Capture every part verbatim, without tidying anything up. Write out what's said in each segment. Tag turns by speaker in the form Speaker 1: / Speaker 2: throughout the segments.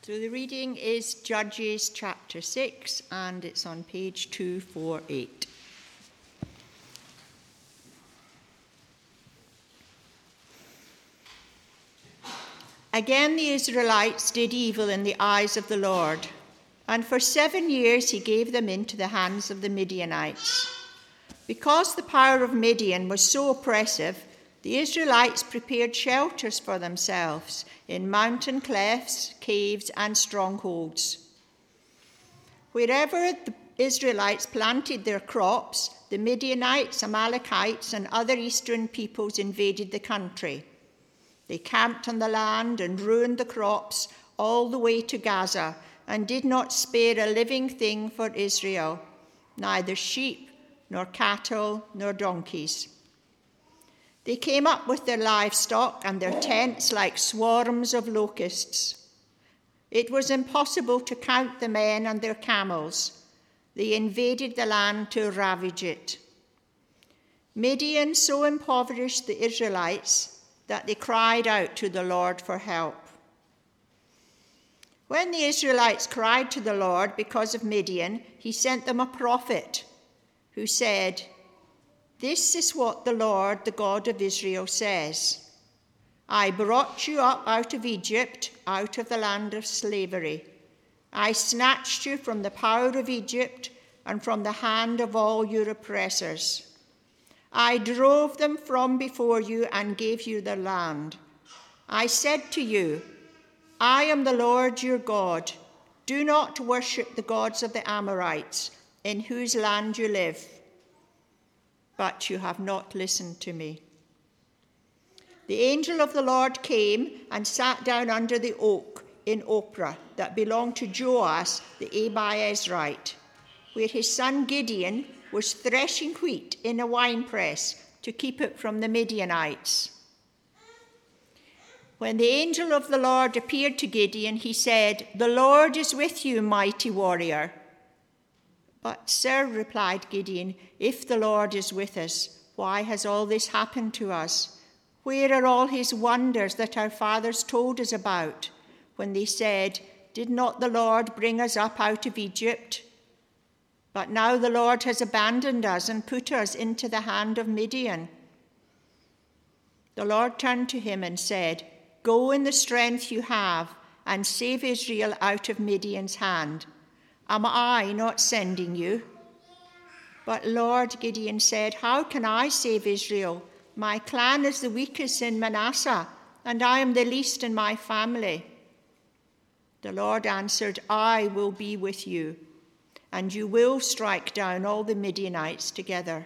Speaker 1: So the reading is Judges chapter six, and it's on page two forty-eight. Again the Israelites did evil in the eyes of the Lord, and for seven years he gave them into the hands of the Midianites. Because the power of Midian was so oppressive, the Israelites prepared shelters for themselves in mountain clefts, caves, and strongholds. Wherever the Israelites planted their crops, the Midianites, Amalekites, and other eastern peoples invaded the country. They camped on the land and ruined the crops all the way to Gaza, and did not spare a living thing for Israel, neither sheep, nor cattle, nor donkeys. They came up with their livestock and their tents like swarms of locusts. It was impossible to count the men and their camels. They invaded the land to ravage it. Midian so impoverished the Israelites that they cried out to the Lord for help. When the Israelites cried to the Lord because of Midian, he sent them a prophet who said, "This is what the Lord, the God of Israel, says. I brought you up out of Egypt, out of the land of slavery. I snatched you from the power of Egypt and from the hand of all your oppressors. I drove them from before you and gave you their land. I said to you, I am the Lord your God. Do not worship the gods of the Amorites, in whose land you live. But you have not listened to me." The angel of the Lord came and sat down under the oak in Ophrah that belonged to Joash the Abiezrite, where his son Gideon was threshing wheat in a winepress to keep it from the Midianites. When the angel of the Lord appeared to Gideon, he said, "The Lord is with you, mighty warrior." "But, sir," replied Gideon, "if the Lord is with us, why has all this happened to us? Where are all his wonders that our fathers told us about when they said, 'Did not the Lord bring us up out of Egypt?' But now the Lord has abandoned us and put us into the hand of Midian." The Lord turned to him and said, "Go in the strength you have and save Israel out of Midian's hand. Am I not sending you?" "But Lord," Gideon said, "how can I save Israel? My clan is the weakest in Manasseh, and I am the least in my family." The Lord answered, "I will be with you, and you will strike down all the Midianites together."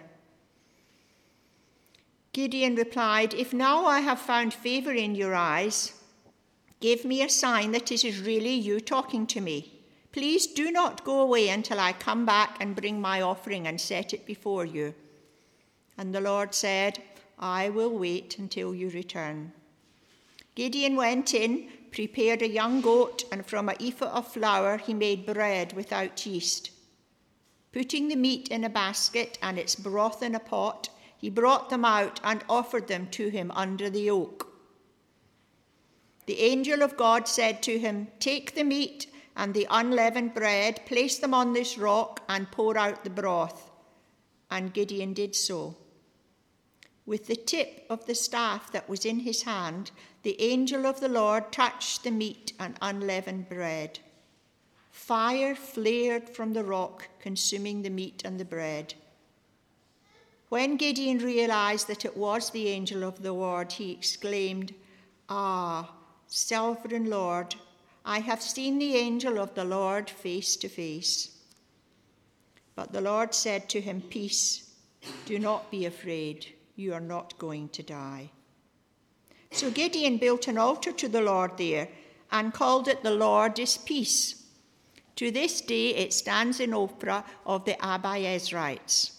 Speaker 1: Gideon replied, "If now I have found favor in your eyes, give me a sign that it is really you talking to me. Please do not go away until I come back and bring my offering and set it before you." And the Lord said, "I will wait until you return." Gideon went in, prepared a young goat, and from an ephah of flour he made bread without yeast. Putting the meat in a basket and its broth in a pot, he brought them out and offered them to him under the oak. The angel of God said to him, "Take the meat and the unleavened bread, place them on this rock, and pour out the broth." And Gideon did so. With the tip of the staff that was in his hand, the angel of the Lord touched the meat and unleavened bread. Fire flared from the rock, consuming the meat and the bread. When Gideon realized that it was the angel of the Lord, he exclaimed, "Ah, sovereign Lord, I have seen the angel of the Lord face to face." But the Lord said to him, "Peace, do not be afraid. You are not going to die." So Gideon built an altar to the Lord there and called it "The Lord is Peace." To this day it stands in Ophrah of the Abiezrites.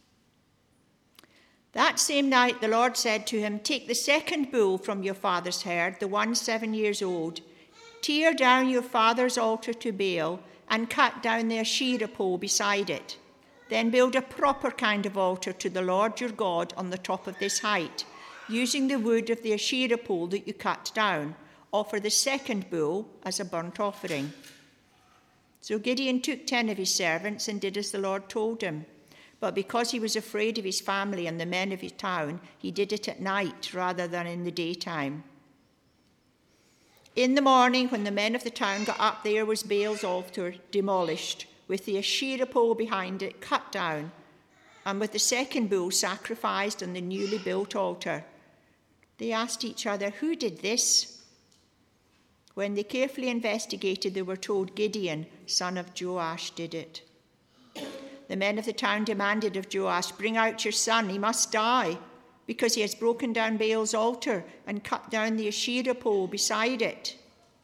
Speaker 1: That same night the Lord said to him, "Take the second bull from your father's herd, the one seven years old. Tear down your father's altar to Baal and cut down the Asherah pole beside it. Then build a proper kind of altar to the Lord your God on the top of this height, using the wood of the Asherah pole that you cut down. offer the second bull as a burnt offering. So Gideon took ten of his servants and did as the Lord told him. But because he was afraid of his family and the men of his town, he did it at night rather than in the daytime. In the morning, when the men of the town got up, there was Baal's altar demolished, with the Asherah pole behind it cut down, and with the second bull sacrificed on the newly built altar. They asked each other, "Who did this?" When they carefully investigated, they were told Gideon, son of Joash, did it. The men of the town demanded of Joash, "Bring out your son, he must die, because he has broken down Baal's altar and cut down the Asherah pole beside it."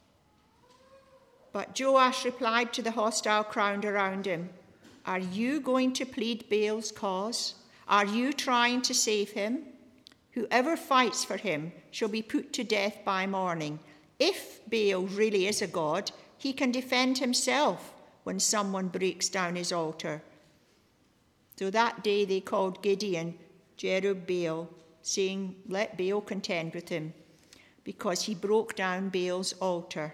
Speaker 1: But Joash replied to the hostile crowd around him, "Are you going to plead Baal's cause? Are you trying to save him? Whoever fights for him shall be put to death by morning. If Baal really is a god, he can defend himself when someone breaks down his altar." So that day they called Gideon Jerubbaal, saying, "Let Baal contend with him," because he broke down Baal's altar.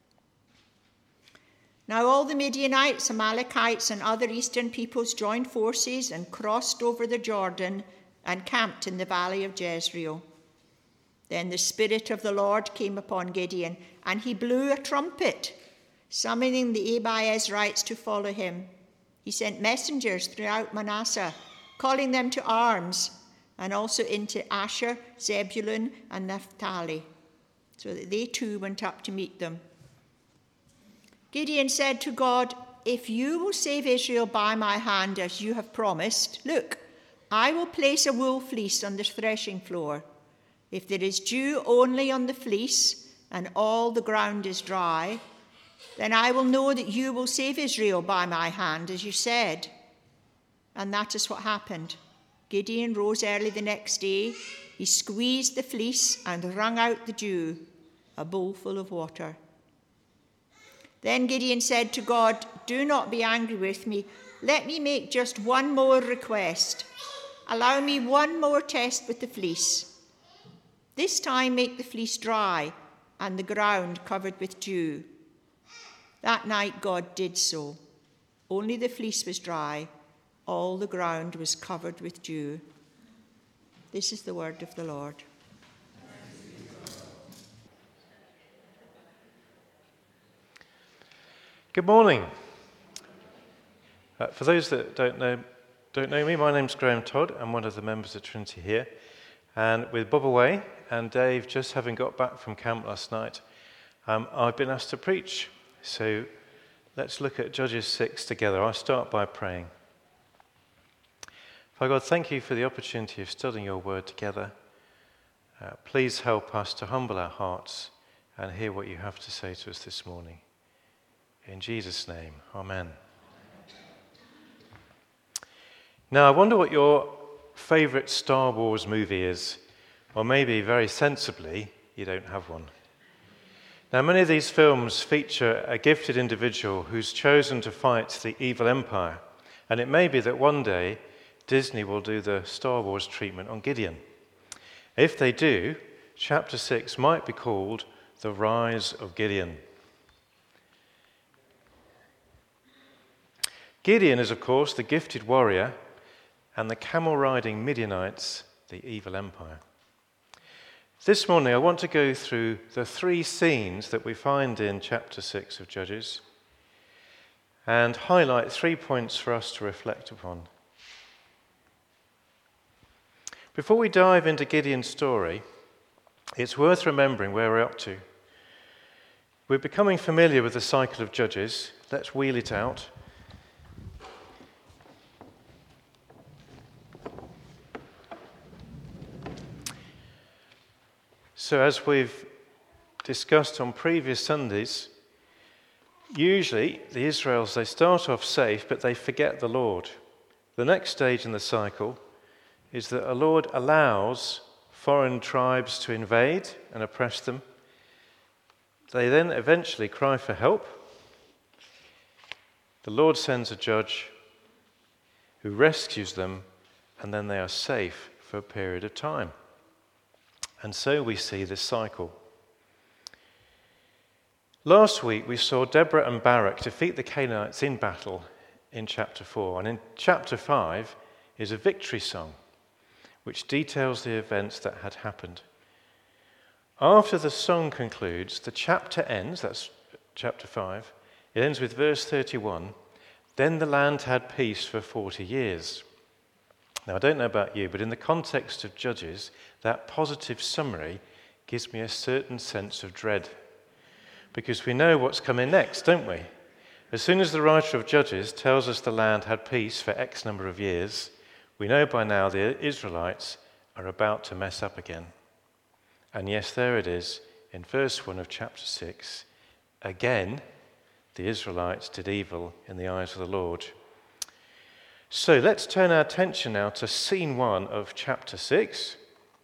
Speaker 1: Now all the Midianites, Amalekites, and other eastern peoples joined forces and crossed over the Jordan and camped in the valley of Jezreel. Then the Spirit of the Lord came upon Gideon, and he blew a trumpet, summoning the Abiezrites to follow him. He sent messengers throughout Manasseh, calling them to arms, and also into Asher, Zebulun, and Naphtali, so that they too went up to meet them. Gideon said to God, "If you will save Israel by my hand as you have promised, look, I will place a wool fleece on the threshing floor. If there is dew only on the fleece and all the ground is dry, then I will know that you will save Israel by my hand, as you said." And that is what happened. Gideon rose early the next day. He squeezed the fleece and wrung out the dew, a bowl full of water. Then Gideon said to God, "Do not be angry with me. Let me make just one more request. Allow me one more test with the fleece. This time make the fleece dry and the ground covered with dew." That night God did so. Only the fleece was dry. All the ground was covered with dew. This is the word of the Lord.
Speaker 2: Good morning. Uh, for those that don't know don't know me, my name's Graham Todd. I'm one of the members of Trinity here. And with Bob away and Dave just having got back from camp last night, um, I've been asked to preach. So let's look at Judges six together. I'll start by praying. Father God, thank you for the opportunity of studying your word together. Uh, please help us to humble our hearts and hear what you have to say to us this morning. In Jesus' name, amen. Now, I wonder what your favourite Star Wars movie is, or maybe very sensibly, you don't have one. Now, many of these films feature a gifted individual who's chosen to fight the evil empire, and it may be that one day Disney will do the Star Wars treatment on Gideon. If they do, chapter six might be called The Rise of Gideon. Gideon is, of course, the gifted warrior, and the camel-riding Midianites, the evil empire. This morning, I want to go through the three scenes that we find in chapter six of Judges and highlight three points for us to reflect upon. Before we dive into Gideon's story, it's worth remembering where we're up to. We're becoming familiar with the cycle of Judges. Let's wheel it out. So as we've discussed on previous Sundays, usually the Israelites, they start off safe, but they forget the Lord. The next stage in the cycle is that the Lord allows foreign tribes to invade and oppress them. They then eventually cry for help. The Lord sends a judge who rescues them, and then they are safe for a period of time. And so we see this cycle. Last week we saw Deborah and Barak defeat the Canaanites in battle in chapter four, and in chapter five is a victory song which details the events that had happened. After the song concludes, the chapter ends, that's chapter five, it ends with verse thirty-one, then the land had peace for forty years. Now, I don't know about you, but in the context of Judges, that positive summary gives me a certain sense of dread. Because we know what's coming next, don't we? As soon as the writer of Judges tells us the land had peace for X number of years, we know by now the Israelites are about to mess up again. And yes, there it is in verse one of chapter six. Again, the Israelites did evil in the eyes of the Lord. So let's turn our attention now to scene one of chapter six.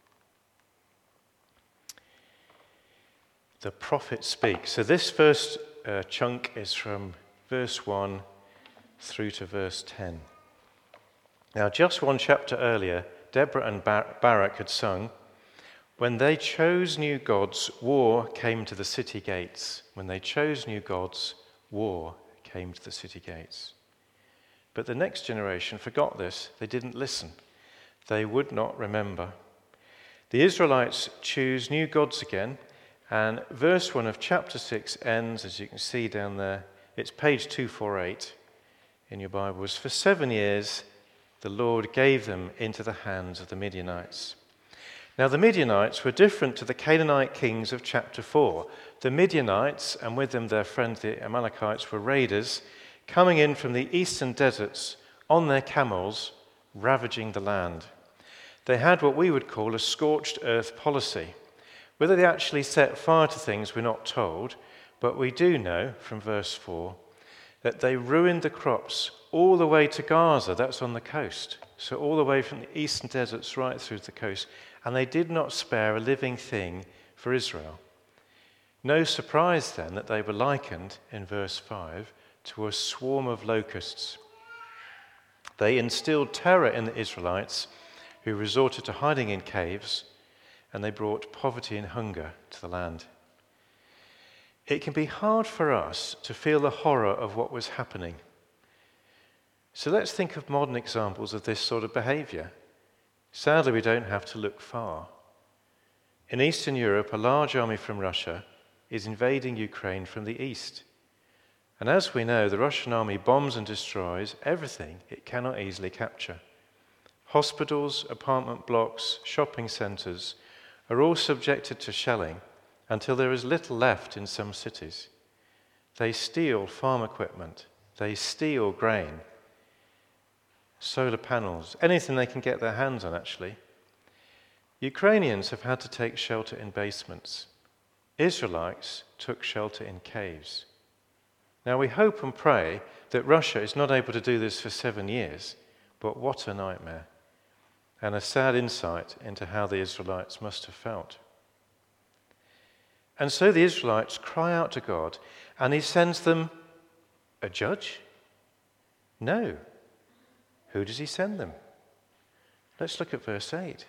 Speaker 2: The prophet speaks. So this first uh, chunk is from verse one through to verse ten. Now, just one chapter earlier, Deborah and Bar- Barak had sung, "When they chose new gods, war came to the city gates." When they chose new gods, war came to the city gates. But the next generation forgot this. They didn't listen. They would not remember. The Israelites choose new gods again, and verse one of chapter six ends, as you can see down there, it's page two forty-eight in your Bibles. For seven years, the Lord gave them into the hands of the Midianites. Now, the Midianites were different to the Canaanite kings of chapter four. The Midianites, and with them their friends the Amalekites, were raiders coming in from the eastern deserts on their camels, ravaging the land. They had what we would call a scorched earth policy. Whether they actually set fire to things, we're not told, but we do know from verse four that they ruined the crops all the way to Gaza, that's on the coast, so all the way from the eastern deserts right through to the coast, and they did not spare a living thing for Israel. No surprise then that they were likened, in verse five, to a swarm of locusts. They instilled terror in the Israelites, who resorted to hiding in caves, and they brought poverty and hunger to the land. It can be hard for us to feel the horror of what was happening. So let's think of modern examples of this sort of behavior. Sadly, we don't have to look far. In Eastern Europe, a large army from Russia is invading Ukraine from the east. And as we know, the Russian army bombs and destroys everything it cannot easily capture. Hospitals, apartment blocks, shopping centres are all subjected to shelling until there is little left in some cities. They steal farm equipment, they steal grain, solar panels, anything they can get their hands on, actually. Ukrainians have had to take shelter in basements. Israelites took shelter in caves. Now, we hope and pray that Russia is not able to do this for seven years, but what a nightmare, and a sad insight into how the Israelites must have felt. And so the Israelites cry out to God, and he sends them a judge? No. Who does he send them? Let's look at verse eight.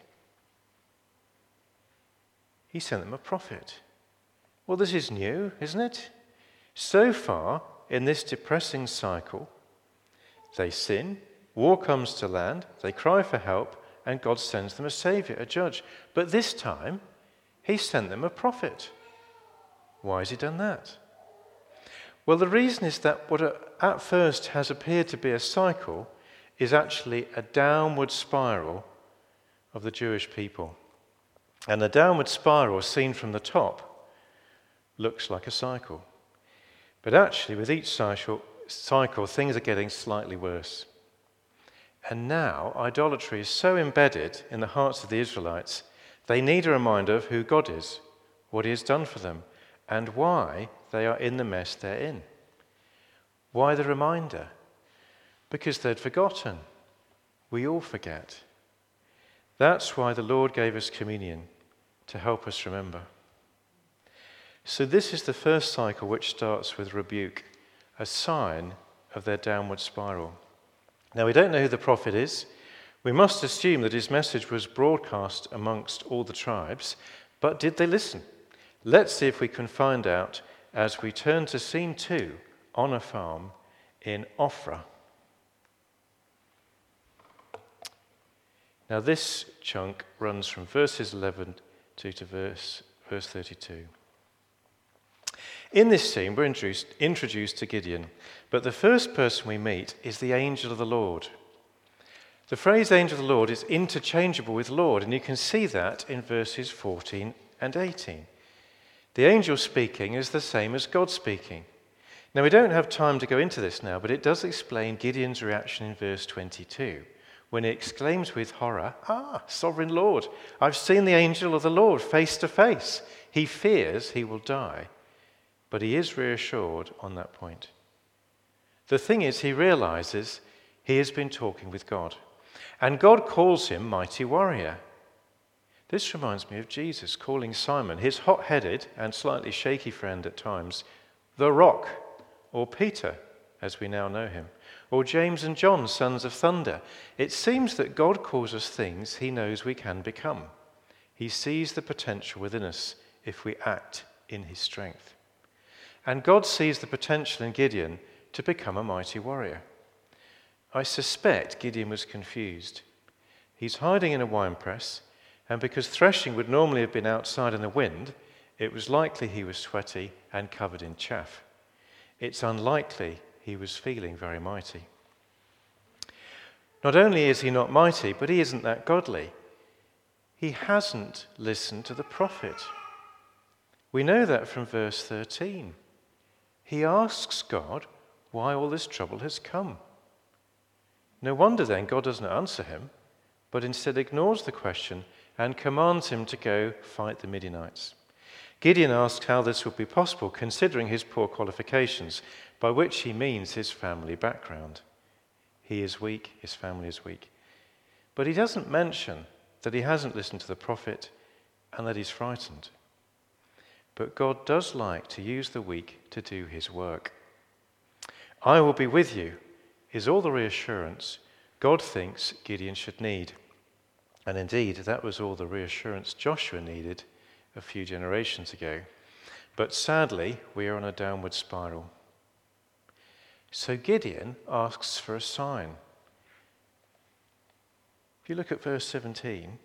Speaker 2: He sent them a prophet. Well, this is new, isn't it? So far, in this depressing cycle, they sin, war comes to land, they cry for help, and God sends them a savior, a judge. But this time, he sent them a prophet. Why has he done that? Well, the reason is that what at first has appeared to be a cycle is actually a downward spiral of the Jewish people. And the downward spiral, seen from the top, looks like a cycle. But actually, with each cycle, cycle, things are getting slightly worse. And now, idolatry is so embedded in the hearts of the Israelites, they need a reminder of who God is, what he has done for them, and why they are in the mess they're in. Why the reminder? Because they'd forgotten. We all forget. That's why the Lord gave us communion, to help us remember. So this is the first cycle, which starts with rebuke, a sign of their downward spiral. Now, we don't know who the prophet is. We must assume that his message was broadcast amongst all the tribes, but did they listen? Let's see if we can find out as we turn to scene two on a farm in Ophrah. Now this chunk runs from verses eleven to, to verse, verse thirty-two. In this scene, we're introduced, introduced to Gideon, but the first person we meet is the angel of the Lord. The phrase angel of the Lord is interchangeable with Lord, and you can see that in verses fourteen and eighteen. The angel speaking is the same as God speaking. Now, we don't have time to go into this now, but it does explain Gideon's reaction in verse twenty-two, when he exclaims with horror, "Ah, sovereign Lord, I've seen the angel of the Lord face to face. He fears he will die." But he is reassured on that point. The thing is, he realizes he has been talking with God, and God calls him mighty warrior. This reminds me of Jesus calling Simon, his hot-headed and slightly shaky friend at times, the Rock, or Peter, as we now know him, or James and John, sons of thunder. It seems that God calls us things he knows we can become. He sees the potential within us if we act in his strength. And God sees the potential in Gideon to become a mighty warrior. I suspect Gideon was confused. He's hiding in a winepress, and because threshing would normally have been outside in the wind, it was likely he was sweaty and covered in chaff. It's unlikely he was feeling very mighty. Not only is he not mighty, but he isn't that godly. He hasn't listened to the prophet. We know that from verse thirteen. He asks God why all this trouble has come. No wonder then God doesn't answer him, but instead ignores the question and commands him to go fight the Midianites. Gideon asked how this would be possible, considering his poor qualifications, by which he means his family background. He is weak, his family is weak. But he doesn't mention that he hasn't listened to the prophet and that he's frightened. But God does like to use the weak to do his work. "I will be with you" is all the reassurance God thinks Gideon should need. And indeed, that was all the reassurance Joshua needed a few generations ago. But sadly, we are on a downward spiral. So Gideon asks for a sign. If you look at verse seventeen,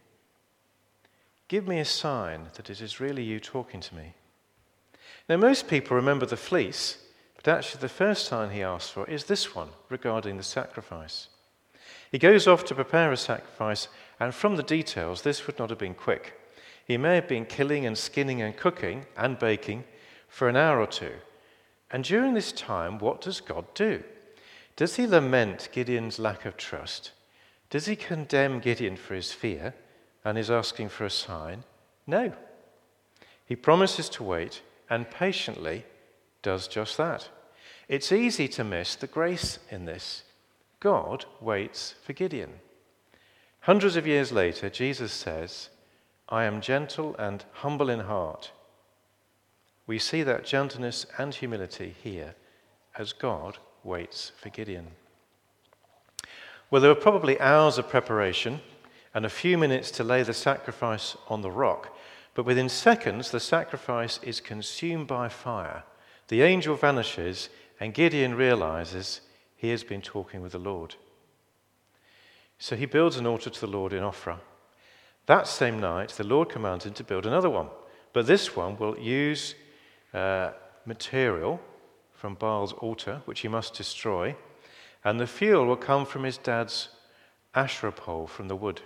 Speaker 2: "Give me a sign that it is really you talking to me." Now, most people remember the fleece, but actually the first sign he asks for is this one regarding the sacrifice. He goes off to prepare a sacrifice, and from the details, this would not have been quick. He may have been killing and skinning and cooking and baking for an hour or two. And during this time, what does God do? Does he lament Gideon's lack of trust? Does he condemn Gideon for his fear and is asking for a sign? No. He promises to wait and patiently does just that. It's easy to miss the grace in this. God waits for Gideon. Hundreds of years later, Jesus says, "I am gentle and humble in heart." We see that gentleness and humility here as God waits for Gideon. Well, there were probably hours of preparation and a few minutes to lay the sacrifice on the rock, but within seconds the sacrifice is consumed by fire. The angel vanishes and Gideon realizes he has been talking with the Lord. So he builds an altar to the Lord in Ophrah. That same night, the Lord commands him to build another one, but this one will use uh, material from Baal's altar, which he must destroy, and the fuel will come from his dad's Asherah pole from the wood.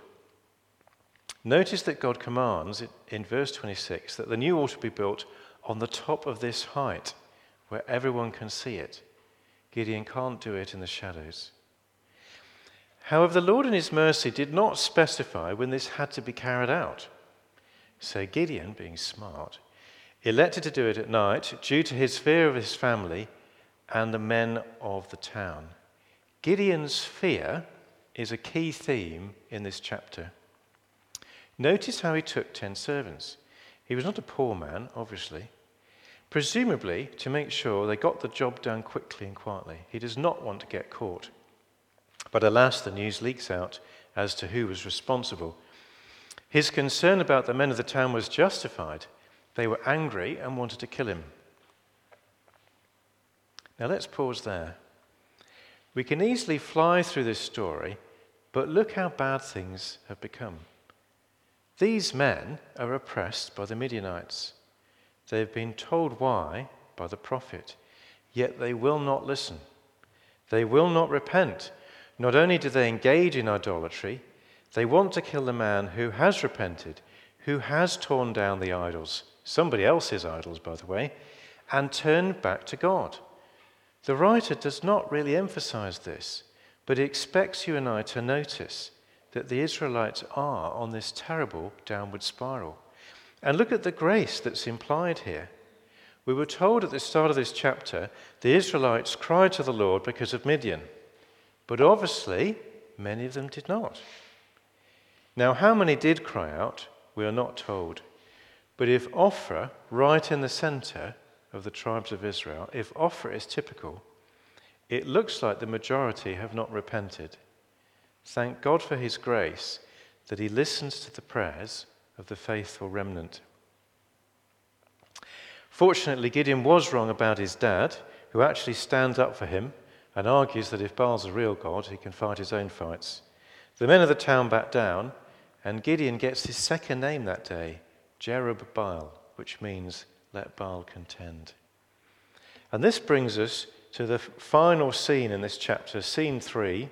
Speaker 2: Notice that God commands in verse twenty-six that the new altar be built on the top of this height, where everyone can see it. Gideon can't do it in the shadows. However, the Lord in his mercy did not specify when this had to be carried out. So Gideon, being smart, elected to do it at night due to his fear of his family and the men of the town. Gideon's fear is a key theme in this chapter. Notice how he took ten servants. He was not a poor man, obviously. Presumably to make sure they got the job done quickly and quietly. He does not want to get caught. But alas, the news leaks out as to who was responsible. His concern about the men of the town was justified. They were angry and wanted to kill him. Now let's pause there. We can easily fly through this story, but look how bad things have become. These men are oppressed by the Midianites. They have been told why by the prophet, yet they will not listen. They will not repent. Not only do they engage in idolatry, they want to kill the man who has repented, who has torn down the idols, somebody else's idols, by the way, and turned back to God. The writer does not really emphasize this, but he expects you and I to notice that the Israelites are on this terrible downward spiral. And look at the grace that's implied here. We were told at the start of this chapter the Israelites cried to the Lord because of Midian, but obviously many of them did not. Now, how many did cry out, we are not told. But if Ophrah, right in the center of the tribes of Israel, if Ophrah is typical, it looks like the majority have not repented. Thank God for his grace that he listens to the prayers of the faithful remnant. Fortunately, Gideon was wrong about his dad, who actually stands up for him and argues that if Baal's a real god, he can fight his own fights. The men of the town back down, and Gideon gets his second name that day, Jerubbaal, which means let Baal contend. And this brings us to the final scene in this chapter, scene three,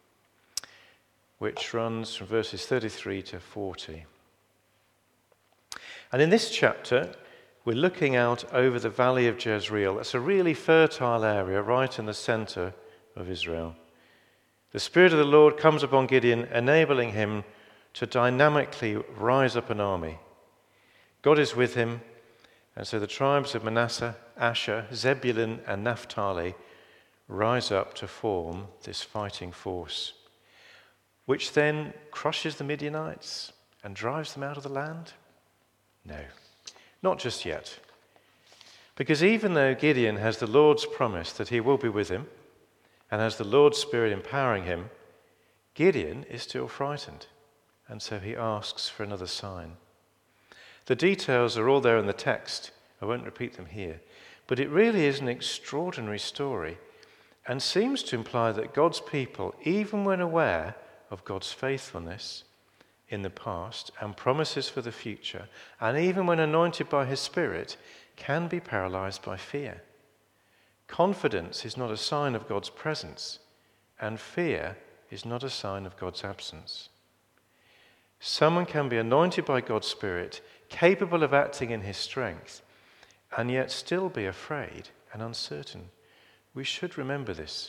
Speaker 2: which runs from verses thirty-three to forty. And in this chapter, we're looking out over the valley of Jezreel. It's a really fertile area right in the center of Israel. The Spirit of the Lord comes upon Gideon, enabling him to dynamically rise up an army. God is with him, and so the tribes of Manasseh, Asher, Zebulun, and Naphtali rise up to form this fighting force, which then crushes the Midianites and drives them out of the land? No, not just yet. Because even though Gideon has the Lord's promise that he will be with him, and has the Lord's Spirit empowering him, Gideon is still frightened, and so he asks for another sign. The details are all there in the text. I won't repeat them here. But it really is an extraordinary story and seems to imply that God's people, even when aware of God's faithfulness in the past and promises for the future, and even when anointed by his Spirit, can be paralyzed by fear. Confidence is not a sign of God's presence, and fear is not a sign of God's absence. Someone can be anointed by God's Spirit, capable of acting in his strength, and yet still be afraid and uncertain. We should remember this.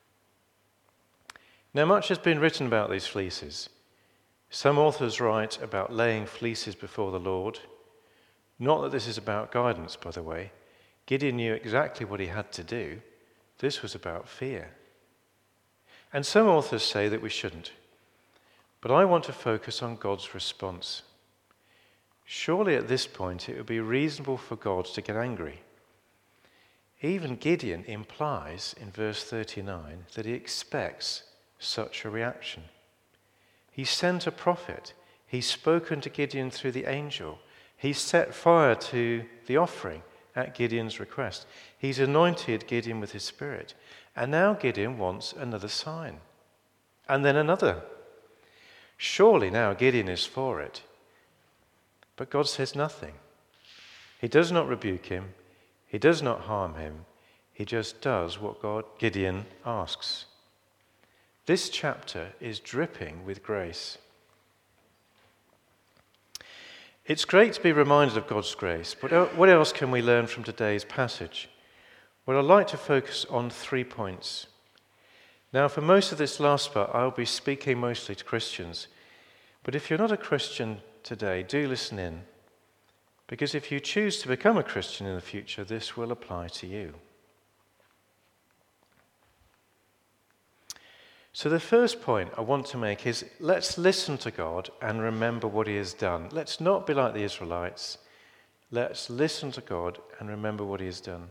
Speaker 2: Now, much has been written about these fleeces. Some authors write about laying fleeces before the Lord. Not that this is about guidance, by the way. Gideon knew exactly what he had to do. This was about fear. And some authors say that we shouldn't. But I want to focus on God's response. Surely at this point it would be reasonable for God to get angry. Even Gideon implies in verse thirty-nine that he expects such a reaction. He sent a prophet. He's spoken to Gideon through the angel. He's set fire to the offering at Gideon's request. He's anointed Gideon with his Spirit. And now Gideon wants another sign. And then another. Surely now Gideon is for it. But God says nothing. He does not rebuke him. He does not harm him. He just does what God, Gideon asks. This chapter is dripping with grace. It's great to be reminded of God's grace, but what else can we learn from today's passage? Well, I'd like to focus on three points. Now, for most of this last part, I'll be speaking mostly to Christians. But if you're not a Christian today, do listen in. Because if you choose to become a Christian in the future, this will apply to you. So the first point I want to make is, let's listen to God and remember what he has done. Let's not be like the Israelites. Let's listen to God and remember what he has done.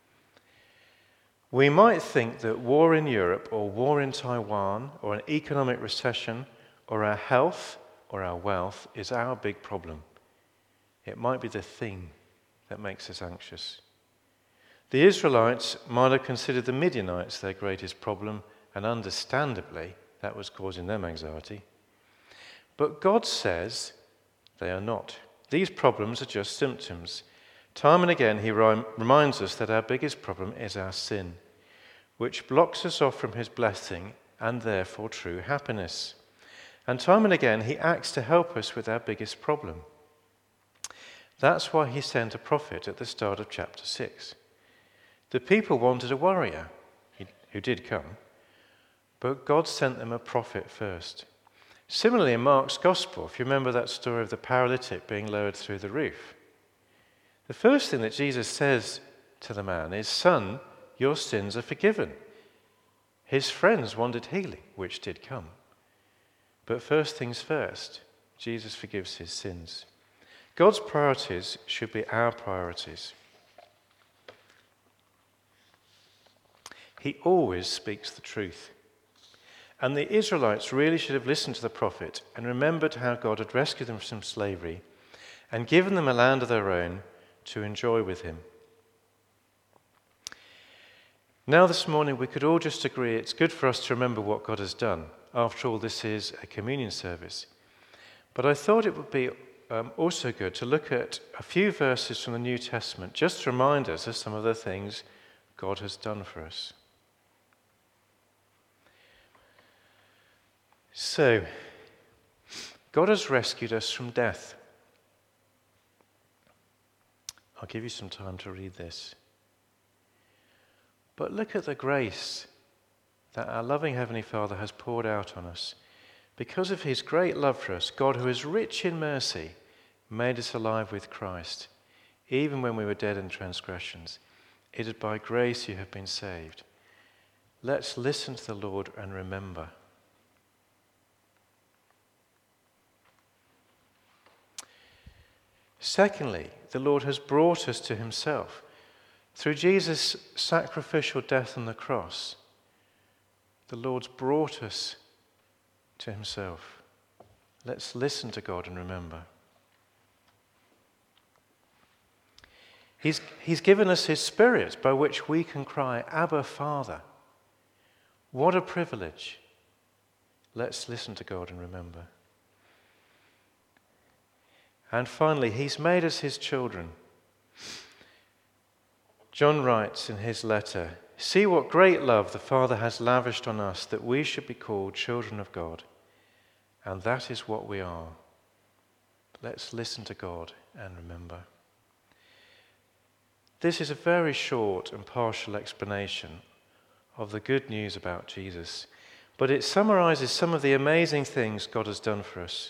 Speaker 2: We might think that war in Europe or war in Taiwan or an economic recession or our health or our wealth is our big problem. It might be the thing that makes us anxious. The Israelites might have considered the Midianites their greatest problem, and understandably, that was causing them anxiety. But God says they are not. These problems are just symptoms. Time and again, he rem- reminds us that our biggest problem is our sin, which blocks us off from his blessing and therefore true happiness. And time and again, he acts to help us with our biggest problem. That's why he sent a prophet at the start of chapter six. The people wanted a warrior, who did come, but God sent them a prophet first. Similarly, in Mark's Gospel, if you remember that story of the paralytic being lowered through the roof, the first thing that Jesus says to the man is, "Son, your sins are forgiven." His friends wanted healing, which did come. But first things first, Jesus forgives his sins. God's priorities should be our priorities. He always speaks the truth. And the Israelites really should have listened to the prophet and remembered how God had rescued them from slavery and given them a land of their own to enjoy with him. Now this morning we could all just agree it's good for us to remember what God has done. After all, this is a communion service. But I thought it would be um, also good to look at a few verses from the New Testament just to remind us of some of the things God has done for us. So, God has rescued us from death. I'll give you some time to read this. But look at the grace that our loving Heavenly Father has poured out on us. Because of his great love for us, God, who is rich in mercy, made us alive with Christ, even when we were dead in transgressions. It is by grace you have been saved. Let's listen to the Lord and remember. Secondly, the Lord has brought us to himself. Through Jesus' sacrificial death on the cross, the Lord's brought us to himself. Let's listen to God and remember. He's, he's given us his Spirit by which we can cry, "Abba, Father." What a privilege. Let's listen to God and remember. And finally, he's made us his children. John writes in his letter, "See what great love the Father has lavished on us, that we should be called children of God. And that is what we are." Let's listen to God and remember. This is a very short and partial explanation of the good news about Jesus, but it summarizes some of the amazing things God has done for us.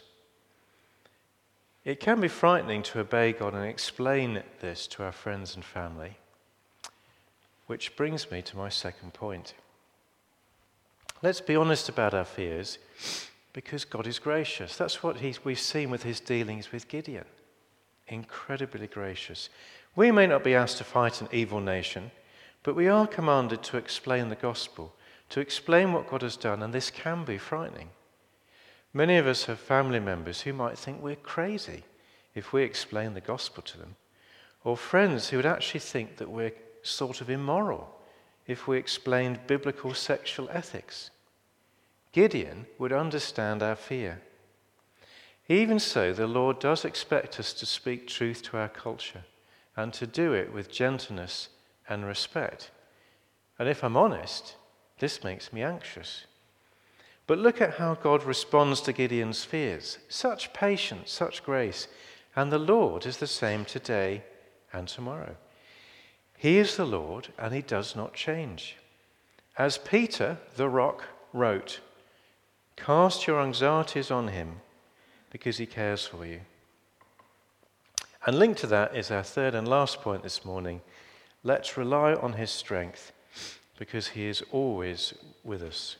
Speaker 2: It can be frightening to obey God and explain this to our friends and family, which brings me to my second point. Let's be honest about our fears, because God is gracious. That's what he's, we've seen with his dealings with Gideon. Incredibly gracious. We may not be asked to fight an evil nation, but we are commanded to explain the gospel, to explain what God has done, and this can be frightening. Many of us have family members who might think we're crazy if we explain the gospel to them, or friends who would actually think that we're sort of immoral if we explained biblical sexual ethics. Gideon would understand our fear. Even so, the Lord does expect us to speak truth to our culture and to do it with gentleness and respect. And if I'm honest, this makes me anxious. But look at how God responds to Gideon's fears. Such patience, such grace. And the Lord is the same today and tomorrow. He is the Lord, and he does not change. As Peter, the rock, wrote, "Cast your anxieties on him, because he cares for you." And linked to that is our third and last point this morning. Let's rely on his strength, because he is always with us.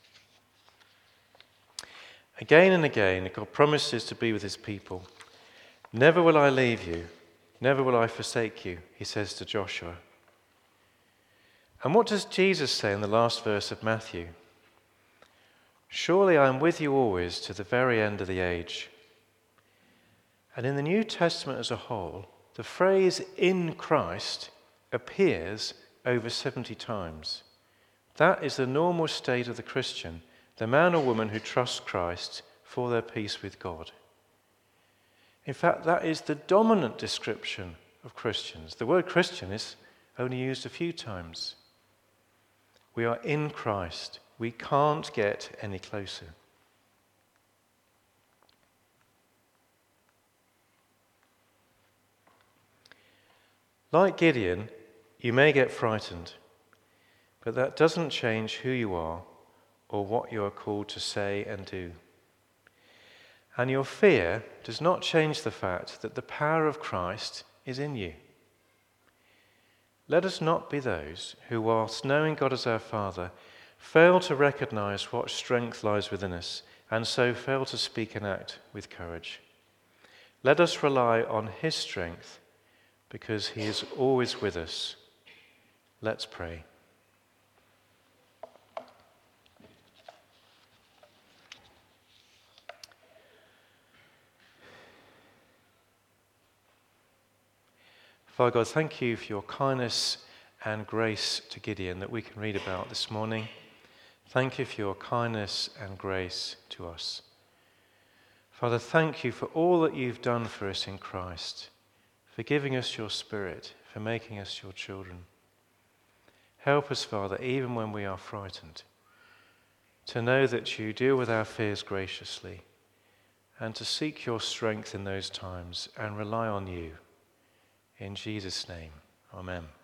Speaker 2: Again and again, God promises to be with his people. "Never will I leave you, never will I forsake you," he says to Joshua. And what does Jesus say in the last verse of Matthew? "Surely I am with you always to the very end of the age." And in the New Testament as a whole, the phrase "in Christ" appears over seventy times. That is the normal state of the Christian, the man or woman who trusts Christ for their peace with God. In fact, that is the dominant description of Christians. The word Christian is only used a few times. We are in Christ. We can't get any closer. Like Gideon, you may get frightened, but that doesn't change who you are or what you are called to say and do. And your fear does not change the fact that the power of Christ is in you. Let us not be those who, whilst knowing God as our Father, fail to recognize what strength lies within us, and so fail to speak and act with courage. Let us rely on his strength, because he is always with us. Let's pray. Father God, thank you for your kindness and grace to Gideon that we can read about this morning. Thank you for your kindness and grace to us. Father, thank you for all that you've done for us in Christ, for giving us your Spirit, for making us your children. Help us, Father, even when we are frightened, to know that you deal with our fears graciously, and to seek your strength in those times and rely on you. In Jesus' name, amen.